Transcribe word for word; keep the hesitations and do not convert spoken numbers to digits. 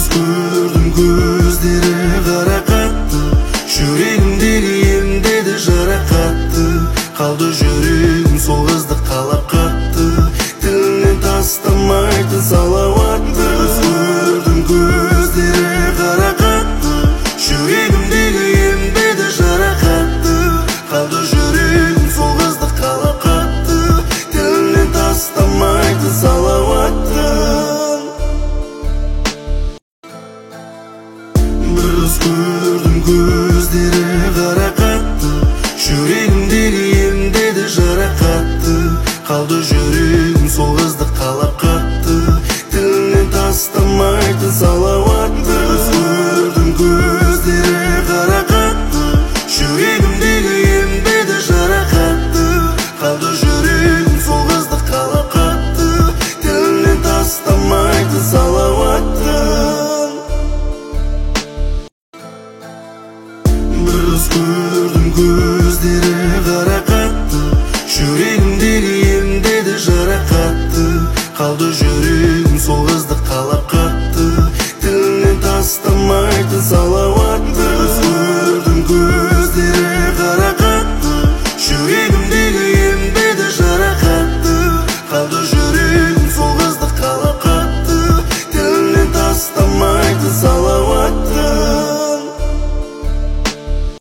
қыз көрдім, көздері қара қатты, жүрегімдегі емдеді жарақатты. Қалды жүрегім сол қызды қалап қатты, тілінен тастамайтын салауатты. Қыз көрдім, көздері қара қатты, жүрегімдегі емдеді жарақатты. Қалды жүрегім сол қызды қалап қатты, тілінен тастамайтын салауатты. Бір қыз көрдім, көздері қара қатты, жүрегімдегі емдеді жарақатты. Қалды жүрегім сол қызды қалап қатты, тілінен тастамайтын салауатты. Қыз көрдім, көздері қара қатты, жүрегімдегі емдеді жарақатты. Қалды жүрегім сол қызды қалап қатты, тілінен тастамайтын салауатты. Бір қыз көрдім, көздері қара қатты, жүрегімдегі емдеді жарақатты. Қалды жүрегім сол қызды қалап қатты, тілінен тастамайтын салауатты.